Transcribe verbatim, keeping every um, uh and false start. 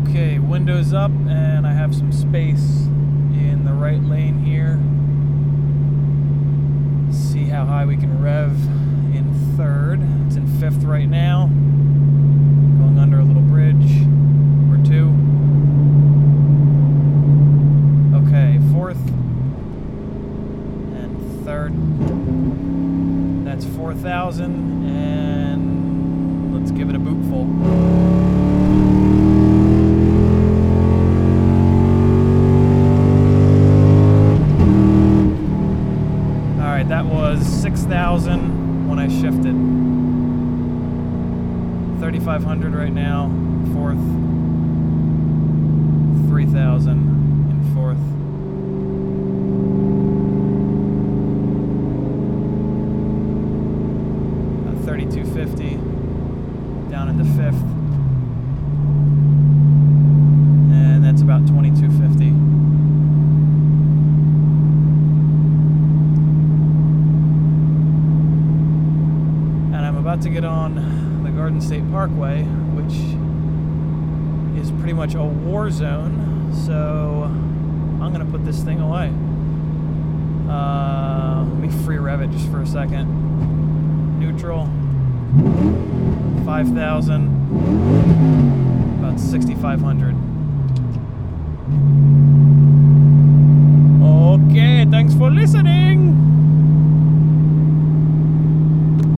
Okay, windows up, and I have some space in the right lane here. See how high we can rev in third. It's in fifth right now. Going under a little bridge or two. Okay, fourth and third. That's four thousand, and let's give it a bootful. Alright, that was six thousand when I shifted. thirty-five hundred right now, fourth. three thousand in fourth. Uh, thirty-two fifty down into fifth. And that's about twenty-two fifty. About to get on the Garden State Parkway, which is pretty much a war zone, so I'm gonna put this thing away. Uh, let me free rev it just for a second. Neutral, five thousand, about sixty-five hundred.